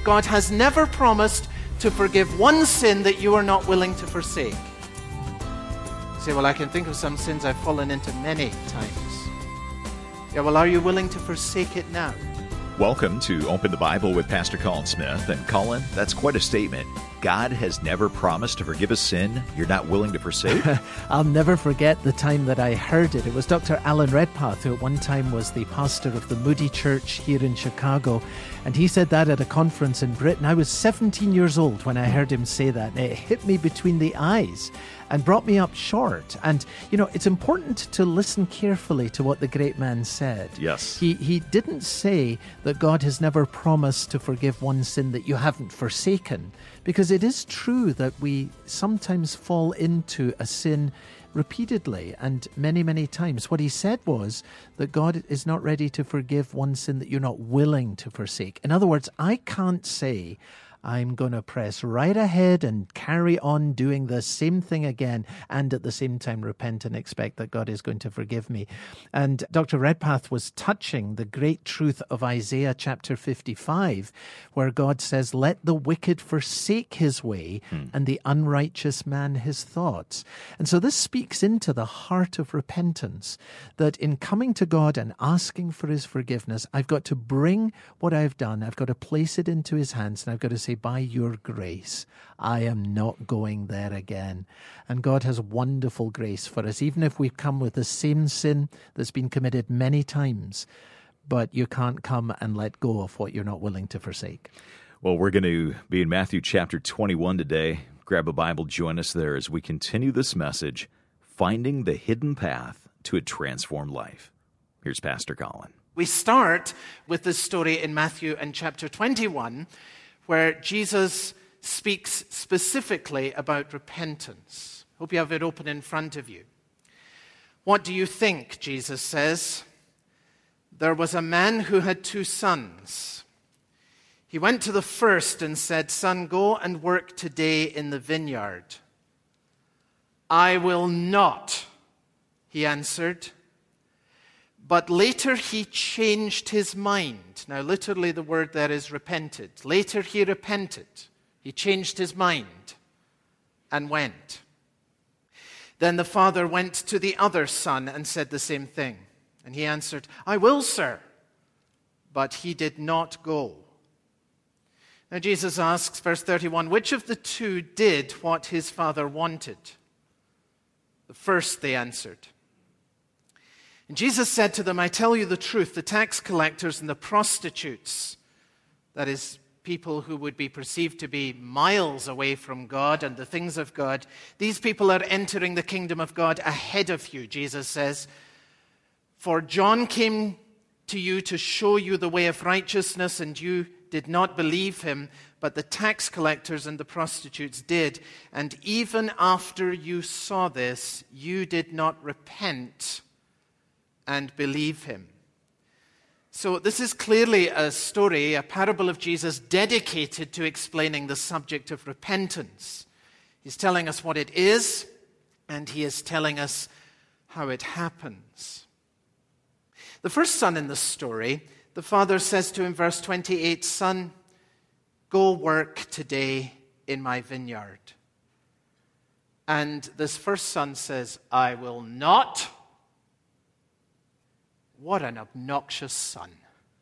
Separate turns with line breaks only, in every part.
God has never promised to forgive one sin that you are not willing to forsake. You say, well, I can think of some sins I've fallen into many times. Yeah, well, are you willing to forsake it now?
Welcome to Open the Bible with Pastor Colin Smith. And Colin, that's quite a statement. God has never promised to forgive a sin you're not willing to forsake?
I'll never forget the time that I heard it. It was Dr. Alan Redpath, who at one time was the pastor of the Moody Church here in Chicago. And he said that at a conference in Britain. I was 17 years old when I heard him say that. And it hit me between the eyes and brought me up short. And, you know, it's important to listen carefully to what the great man said.
Yes.
He didn't say that God has never promised to forgive one sin that you haven't forsaken, because it is true that we sometimes fall into a sin repeatedly and many, many times. What he said was that God is not ready to forgive one sin that you're not willing to forsake. In other words, I can't say, I'm going to press right ahead and carry on doing the same thing again and at the same time repent and expect that God is going to forgive me. And Dr. Redpath was touching the great truth of Isaiah chapter 55, where God says, let the wicked forsake his way and the unrighteous man his thoughts. And so this speaks into the heart of repentance, that in coming to God and asking for his forgiveness, I've got to bring what I've done, I've got to place it into his hands, and I've got to say, by your grace, I am not going there again. And God has wonderful grace for us, even if we've come with the same sin that's been committed many times. But you can't come and let go of what you're not willing to forsake.
Well, we're going to be in Matthew chapter 21 today. Grab a Bible, join us there as we continue this message, Finding the Hidden Path to a Transformed Life. Here's Pastor Colin.
We start with this story in Matthew and chapter 21, where Jesus speaks specifically about repentance. Hope you have it open in front of you. What do you think, Jesus says? There was a man who had 2 sons. He went to the first and said, Son, go and work today in the vineyard. I will not, he answered. But later he changed his mind. Now, literally the word there is repented. Later he repented. He changed his mind and went. Then the father went to the other son and said the same thing. And he answered, I will, sir. But he did not go. Now Jesus asks, verse 31, which of the 2 did what his father wanted? The first, they answered. And Jesus said to them, I tell you the truth, the tax collectors and the prostitutes, that is, people who would be perceived to be miles away from God and the things of God, these people are entering the kingdom of God ahead of you, Jesus says. For John came to you to show you the way of righteousness, and you did not believe him, but the tax collectors and the prostitutes did. And even after you saw this, you did not repent and believe him. So this is clearly a story, a parable of Jesus dedicated to explaining the subject of repentance. He's telling us what it is, and he is telling us how it happens. The first son in the story, the father says to him, verse 28, Son, go work today in my vineyard. And this first son says, I will not. What an obnoxious son.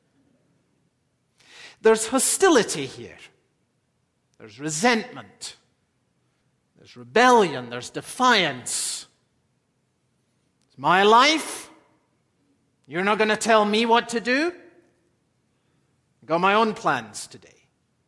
There's hostility here. There's resentment. There's rebellion. There's defiance. It's my life. You're not going to tell me what to do? I've got my own plans today.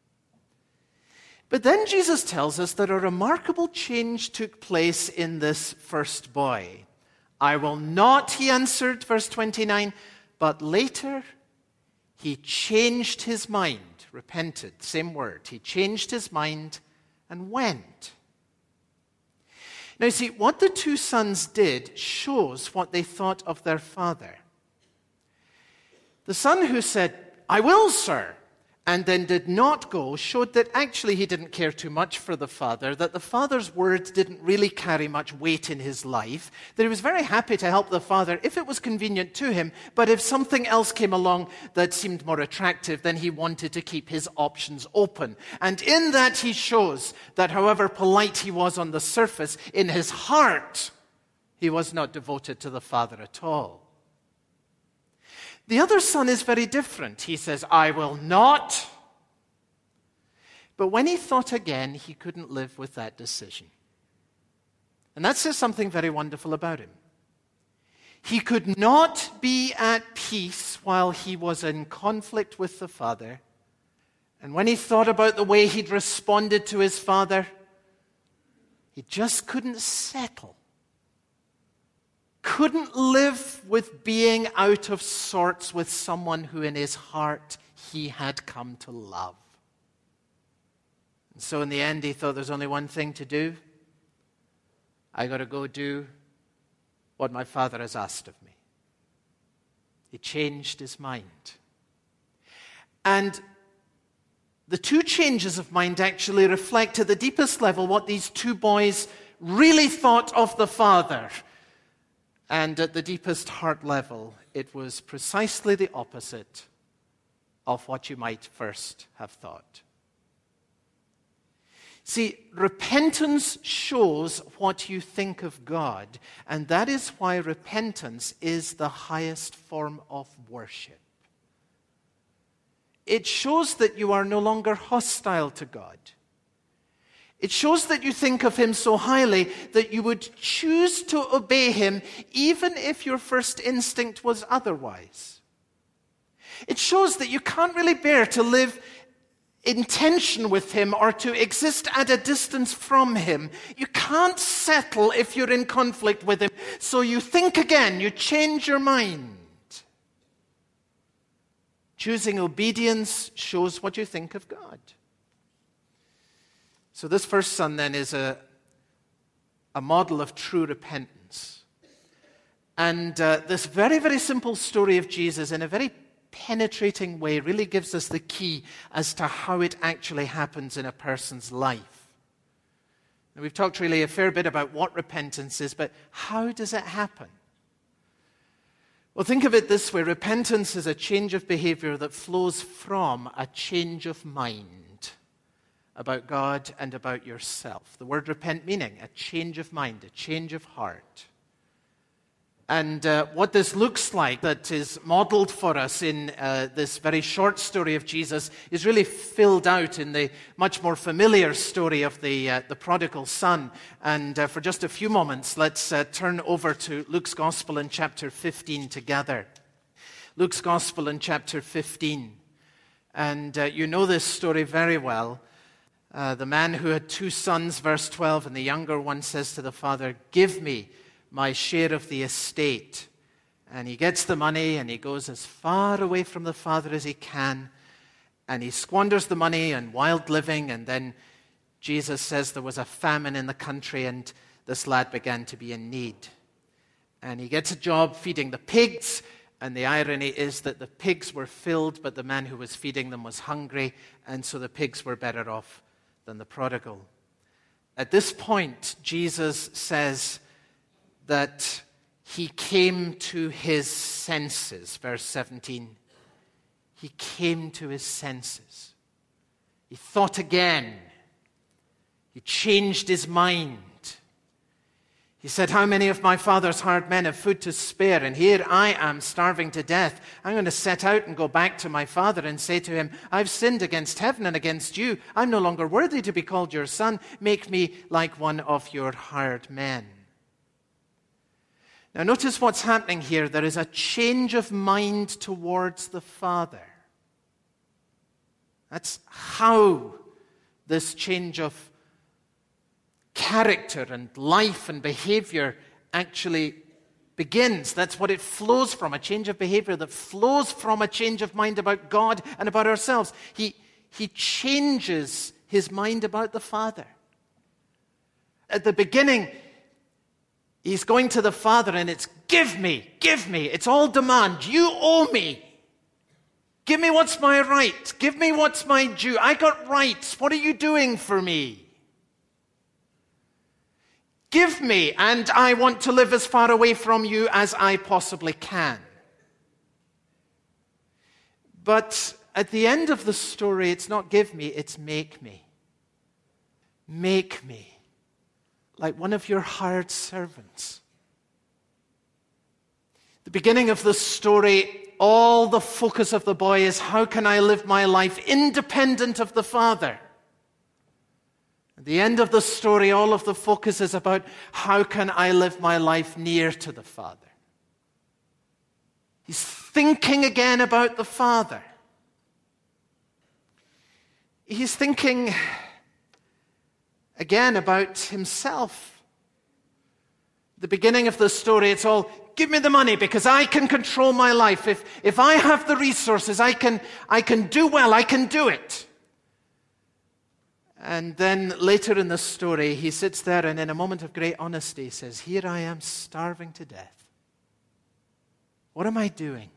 But then Jesus tells us that a remarkable change took place in this first boy. I will not, he answered, verse 29, but later he changed his mind, repented, same word. He changed his mind and went. Now, you see, what the 2 sons did shows what they thought of their father. The son who said, I will, sir, and then did not go showed that actually he didn't care too much for the Father, that the Father's words didn't really carry much weight in his life, that he was very happy to help the Father if it was convenient to him, but if something else came along that seemed more attractive, then he wanted to keep his options open. And in that he shows that however polite he was on the surface, in his heart, he was not devoted to the Father at all. The other son is very different. He says, I will not. But when he thought again, he couldn't live with that decision. And that says something very wonderful about him. He could not be at peace while he was in conflict with the Father. And when he thought about the way he'd responded to his Father, he just couldn't settle. Couldn't live with being out of sorts with someone who in his heart he had come to love. And so in the end he thought there's only one thing to do. I got to go do what my Father has asked of me. He changed his mind. And the two changes of mind actually reflect at the deepest level what these two boys really thought of the Father. And at the deepest heart level, it was precisely the opposite of what you might first have thought. See, repentance shows what you think of God, and that is why repentance is the highest form of worship. It shows that you are no longer hostile to God. It shows that you think of him so highly that you would choose to obey him even if your first instinct was otherwise. It shows that you can't really bear to live in tension with him or to exist at a distance from him. You can't settle if you're in conflict with him. So you think again, you change your mind. Choosing obedience shows what you think of God. So this first son then is a model of true repentance. And this very, very simple story of Jesus in a very penetrating way really gives us the key as to how it actually happens in a person's life. And we've talked really a fair bit about what repentance is, but how does it happen? Well, think of it this way. Repentance is a change of behavior that flows from a change of mind about God and about yourself. The word repent meaning a change of mind, a change of heart. And what this looks like that is modeled for us in this very short story of Jesus is really filled out in the much more familiar story of the prodigal son. And for just a few moments, let's turn over to Luke's Gospel in chapter 15 together. Luke's Gospel in chapter 15. And you know this story very well. The man who had 2 sons, verse 12, and the younger one says to the father, "Give me my share of the estate." And he gets the money and he goes as far away from the father as he can. And he squanders the money on wild living. And then Jesus says there was a famine in the country and this lad began to be in need. And he gets a job feeding the pigs. And the irony is that the pigs were filled, but the man who was feeding them was hungry. And so the pigs were better off than the prodigal. At this point, Jesus says that he came to his senses. Verse 17. He came to his senses. He thought again. He changed his mind. He said, "How many of my father's hired men have food to spare? And here I am starving to death. I'm going to set out and go back to my father and say to him, I've sinned against heaven and against you. I'm no longer worthy to be called your son. Make me like one of your hired men." Now notice what's happening here. There is a change of mind towards the Father. That's how this change of character and life and behavior actually begins. That's what it flows from, a change of behavior that flows from a change of mind about God and about ourselves. He changes his mind about the Father. At the beginning, he's going to the Father and it's, give me. It's all demand. You owe me. Give me what's my right. Give me what's my due. I got rights. What are you doing for me? Give me, and I want to live as far away from you as I possibly can. But at the end of the story, it's not give me, it's make me. Make me like one of your hired servants. The beginning of the story, all the focus of the boy is, how can I live my life independent of the Father? At the end of the story, all of the focus is about, how can I live my life near to the Father? He's thinking again about the Father. He's thinking again about himself. The beginning of the story, it's all, give me the money because I can control my life. If I have the resources, I can do well, I can do it. And then later in the story, he sits there and in a moment of great honesty he says, here I am starving to death. What am I doing?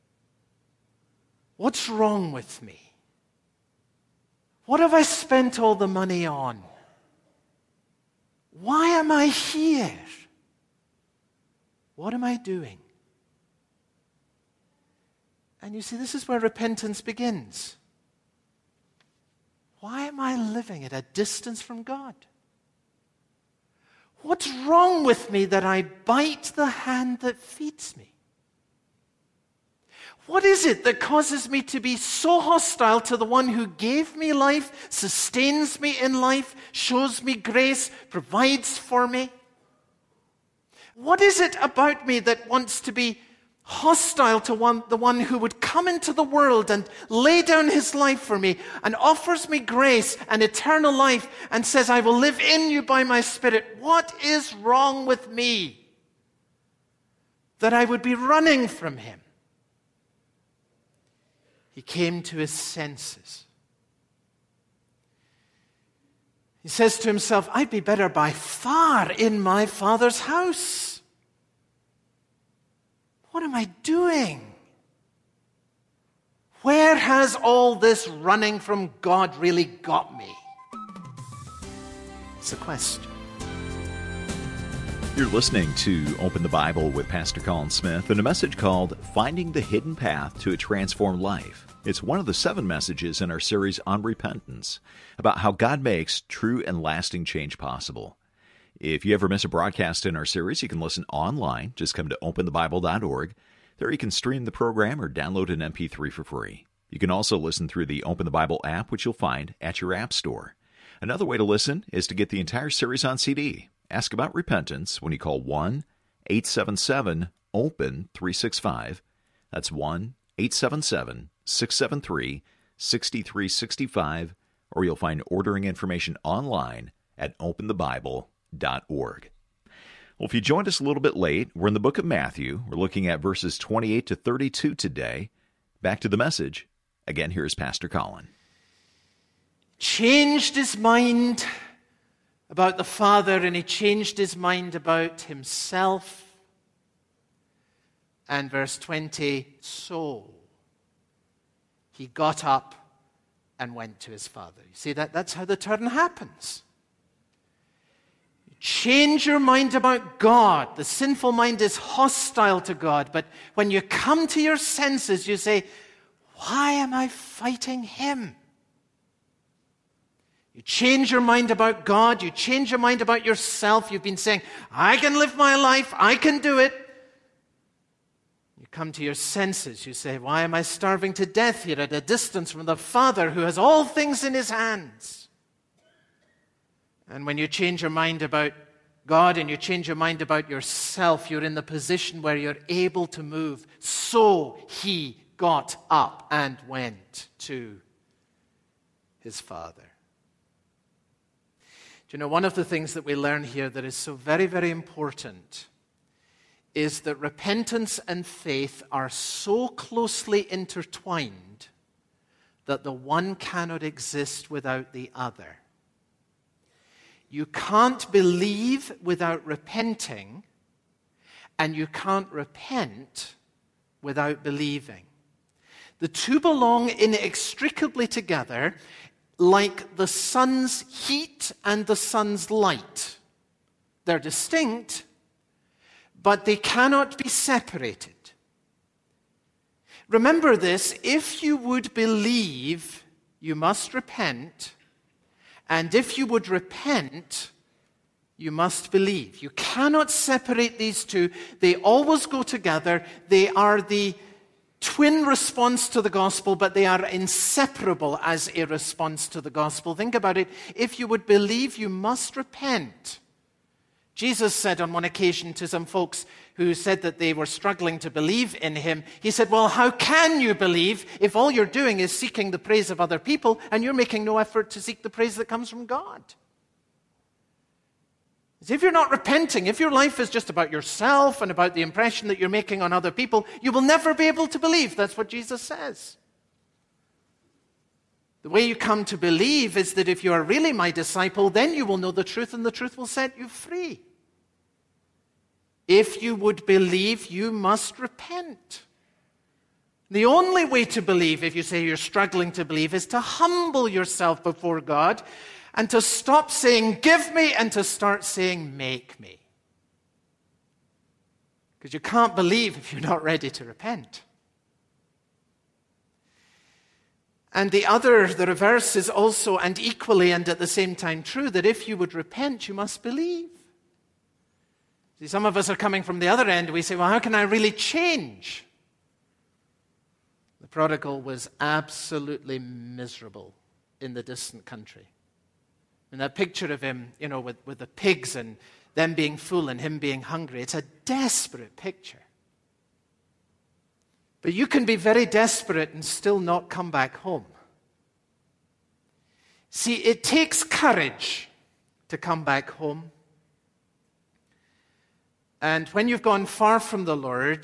What's wrong with me? What have I spent all the money on? Why am I here? What am I doing? And you see, this is where repentance begins. Why am I living at a distance from God? What's wrong with me that I bite the hand that feeds me? What is it that causes me to be so hostile to the one who gave me life, sustains me in life, shows me grace, provides for me? What is it about me that wants to be hostile to the one who would come into the world and lay down his life for me and offers me grace and eternal life and says, I will live in you by my Spirit? What is wrong with me that I would be running from him? He came to his senses. He says to himself, I'd be better by far in my Father's house. What am I doing? Where has all this running from God really got me? It's a question.
You're listening to Open the Bible with Pastor Colin Smith and a message called Finding the Hidden Path to a Transformed Life. It's one of the 7 messages in our series on repentance, about how God makes true and lasting change possible. If you ever miss a broadcast in our series, you can listen online. Just come to openthebible.org. There you can stream the program or download an MP3 for free. You can also listen through the Open the Bible app, which you'll find at your app store. Another way to listen is to get the entire series on CD. Ask about repentance when you call 1-877-OPEN-365. That's 1-877-673-6365, or you'll find ordering information online at openthebible.org. Well, if you joined us a little bit late, we're in the book of Matthew. We're looking at verses 28 to 32 today. Back to the message. Again, here's Pastor Colin.
Changed his mind about the Father, and he changed his mind about himself. And verse 20, so he got up and went to his Father. You see, that's how the turn happens. Change your mind about God. The sinful mind is hostile to God. But when you come to your senses, you say, why am I fighting him? You change your mind about God. You change your mind about yourself. You've been saying, I can live my life. I can do it. You come to your senses. You say, why am I starving to death here at a distance from the Father who has all things in his hands? And when you change your mind about God and you change your mind about yourself, you're in the position where you're able to move. So he got up and went to his Father. Do you know, one of the things that we learn here that is so very, very important is that repentance and faith are so closely intertwined that the one cannot exist without the other. You can't believe without repenting, and you can't repent without believing. The two belong inextricably together, like the sun's heat and the sun's light. They're distinct, but they cannot be separated. Remember this: if you would believe, you must repent, and if you would repent, you must believe. You cannot separate these two. They always go together. They are the twin response to the gospel, but they are inseparable as a response to the gospel. Think about it. If you would believe, you must repent. Jesus said on one occasion to some folks who said that they were struggling to believe in him, he said, well, how can you believe if all you're doing is seeking the praise of other people and you're making no effort to seek the praise that comes from God? As if you're not repenting, if your life is just about yourself and about the impression that you're making on other people, you will never be able to believe. That's what Jesus says. The way you come to believe is that if you are really my disciple, then you will know the truth and the truth will set you free. If you would believe, you must repent. The only way to believe, if you say you're struggling to believe, is to humble yourself before God and to stop saying, give me, and to start saying, make me. Because you can't believe if you're not ready to repent. And the reverse is also and equally and at the same time true, that if you would repent, you must believe. See, some of us are coming from the other end. We say, well, how can I really change? The prodigal was absolutely miserable in the distant country. And that picture of him, with the pigs and them being full and him being hungry, it's a desperate picture. But you can be very desperate and still not come back home. See, it takes courage to come back home. And when you've gone far from the Lord,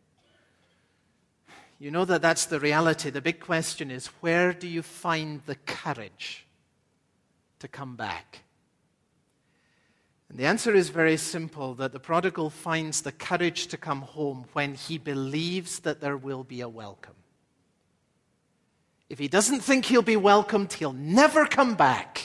you know that that's the reality. The big question is, where do you find the courage to come back? And the answer is very simple, that the prodigal finds the courage to come home when he believes that there will be a welcome. If he doesn't think he'll be welcomed, he'll never come back.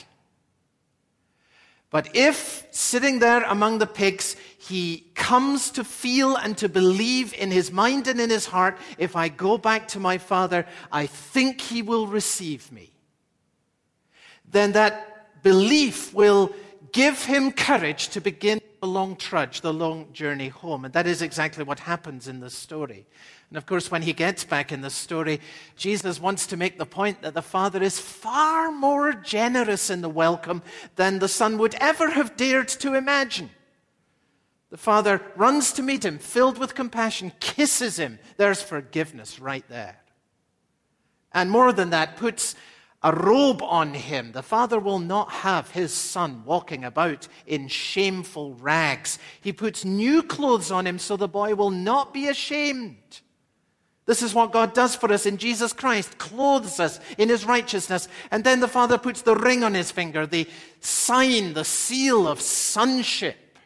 But if, sitting there among the pigs, he comes to feel and to believe in his mind and in his heart, if I go back to my father, I think he will receive me, then that belief will give him courage to begin the long trudge, the long journey home. And that is exactly what happens in this story. And of course, when he gets back in the story, Jesus wants to make the point that the Father is far more generous in the welcome than the Son would ever have dared to imagine. The Father runs to meet him, filled with compassion, kisses him. There's forgiveness right there. And more than that, puts a robe on him. The Father will not have his Son walking about in shameful rags. He puts new clothes on him so the boy will not be ashamed. This is what God does for us in Jesus Christ, clothes us in his righteousness. And then the Father puts the ring on his finger, the sign, the seal of sonship.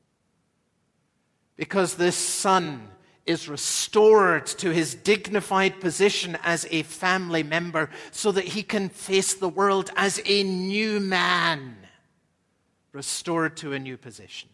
Because this Son is restored to his dignified position as a family member so that he can face the world as a new man, restored to a new position.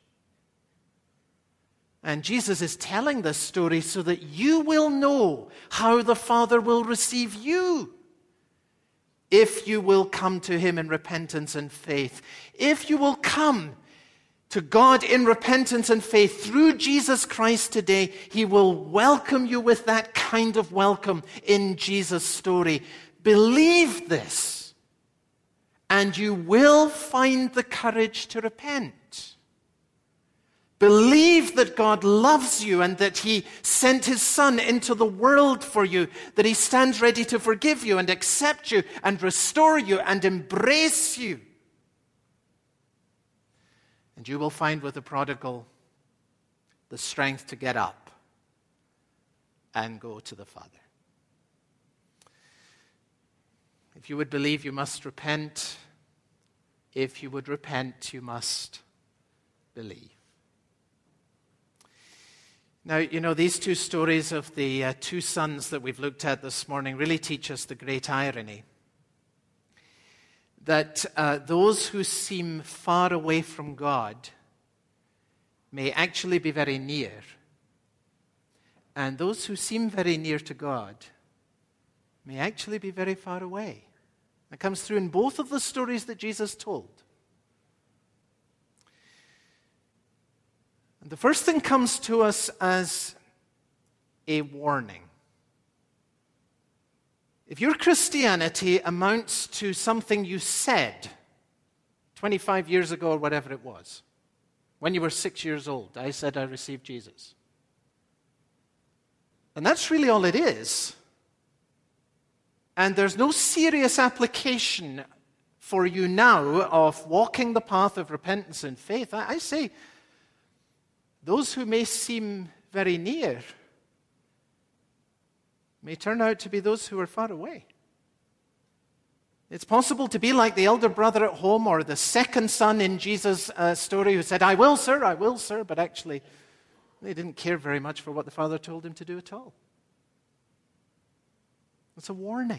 And Jesus is telling this story so that you will know how the Father will receive you if you will come to him in repentance and faith. If you will come to God in repentance and faith through Jesus Christ today, he will welcome you with that kind of welcome in Jesus' story. Believe this, and you will find the courage to repent. Believe that God loves you and that he sent his Son into the world for you, that he stands ready to forgive you and accept you and restore you and embrace you. And you will find with the prodigal the strength to get up and go to the Father. If you would believe, you must repent. If you would repent, you must believe. Now, these two stories of the two sons that we've looked at this morning really teach us the great irony that those who seem far away from God may actually be very near, and those who seem very near to God may actually be very far away. It comes through in both of the stories that Jesus told. And the first thing comes to us as a warning. If your Christianity amounts to something you said 25 years ago or whatever it was, when you were 6 years old, I said I received Jesus. And that's really all it is. And there's no serious application for you now of walking the path of repentance and faith. I say, those who may seem very near may turn out to be those who are far away. It's possible to be like the elder brother at home or the second son in Jesus' story who said, I will, sir, but actually they didn't care very much for what the father told him to do at all. It's a warning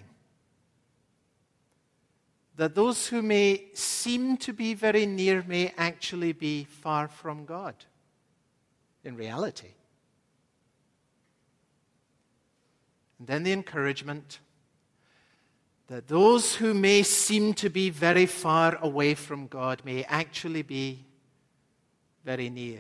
that those who may seem to be very near may actually be far from God in reality. And then the encouragement that those who may seem to be very far away from God may actually be very near.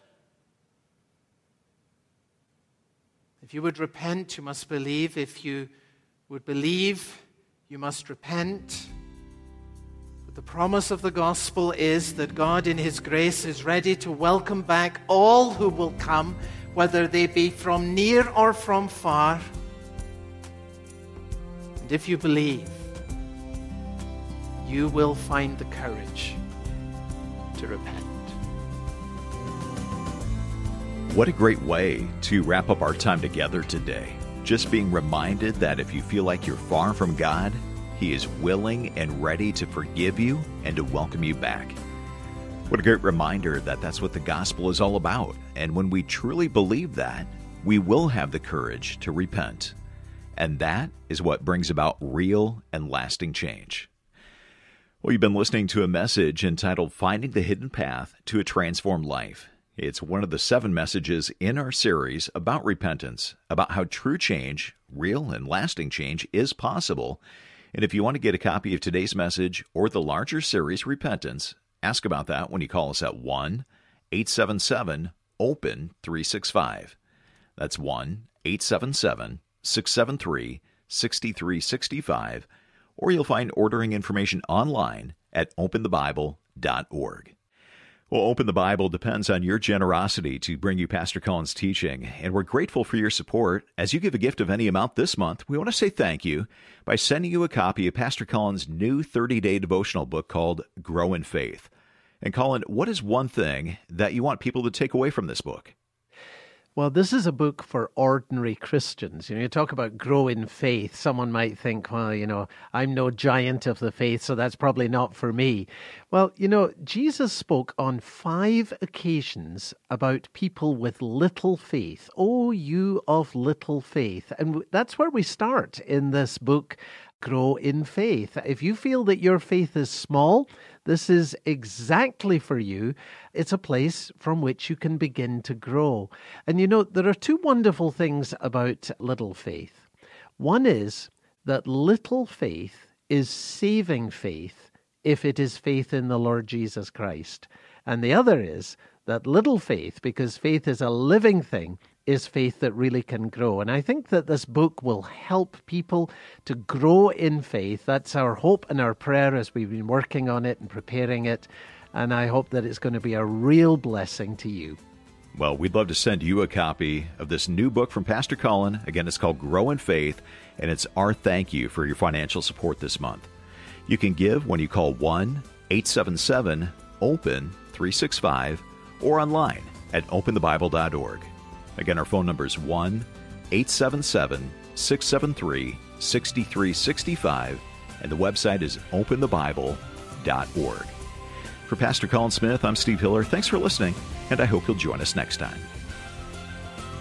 If you would repent, you must believe. If you would believe, you must repent. But the promise of the gospel is that God in His grace is ready to welcome back all who will come, whether they be from near or from far. And if you believe, you will find the courage to repent.
What a great way to wrap up our time together today. Just being reminded that if you feel like you're far from God, He is willing and ready to forgive you and to welcome you back. What a great reminder that that's what the gospel is all about. And when we truly believe that, we will have the courage to repent. And that is what brings about real and lasting change. Well, you've been listening to a message entitled Finding the Hidden Path to a Transformed Life. It's one of the 7 messages in our series about repentance, about how true change, real and lasting change, is possible. And if you want to get a copy of today's message or the larger series, Repentance, ask about that when you call us at 1-877-OPEN-365. That's 1-877-673-6365. Or you'll find ordering information online at openthebible.org. Well, Open the Bible depends on your generosity to bring you Pastor Colin's teaching, and we're grateful for your support. As you give a gift of any amount this month, we want to say thank you by sending you a copy of Pastor Colin's new 30-day devotional book called Grow in Faith. And Colin, what is one thing that you want people to take away from this book?
Well, this is a book for ordinary Christians. You talk about grow in faith. Someone might think, well, I'm no giant of the faith, so that's probably not for me. Well, Jesus spoke on 5 occasions about people with little faith. Oh, you of little faith. And that's where we start in this book, Grow in Faith. If you feel that your faith is small, this is exactly for you. It's a place from which you can begin to grow. And there are 2 wonderful things about little faith. One is that little faith is saving faith if it is faith in the Lord Jesus Christ. And the other is that little faith, because faith is a living thing, is faith that really can grow. And I think that this book will help people to grow in faith. That's our hope and our prayer as we've been working on it and preparing it. And I hope that it's going to be a real blessing to you.
Well, we'd love to send you a copy of this new book from Pastor Colin. Again, it's called Grow in Faith, and it's our thank you for your financial support this month. You can give when you call 1-877-OPEN-365 or online at openthebible.org. Again, our phone number is 1-877-673-6365, and the website is openthebible.org. For Pastor Colin Smith, I'm Steve Hiller. Thanks for listening, and I hope you'll join us next time.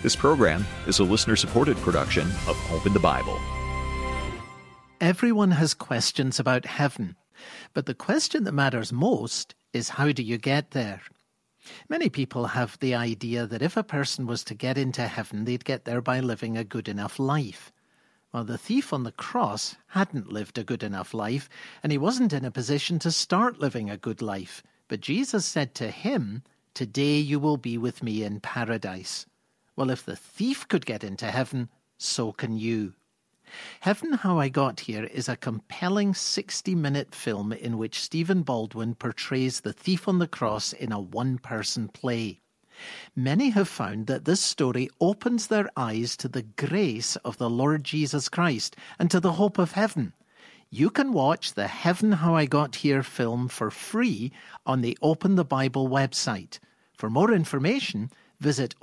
This program is a listener-supported production of Open the Bible.
Everyone has questions about heaven, but the question that matters most is how do you get there? Many people have the idea that if a person was to get into heaven, they'd get there by living a good enough life. Well, the thief on the cross hadn't lived a good enough life, and he wasn't in a position to start living a good life. But Jesus said to him, "Today you will be with me in paradise." Well, if the thief could get into heaven, so can you. Heaven, How I Got Here is a compelling 60-minute film in which Stephen Baldwin portrays the thief on the cross in a one-person play. Many have found that this story opens their eyes to the grace of the Lord Jesus Christ and to the hope of heaven. You can watch the Heaven, How I Got Here film for free on the Open the Bible website. For more information, visit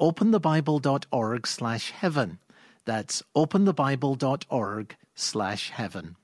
openthebible.org/heaven. That's openthebible.org/heaven.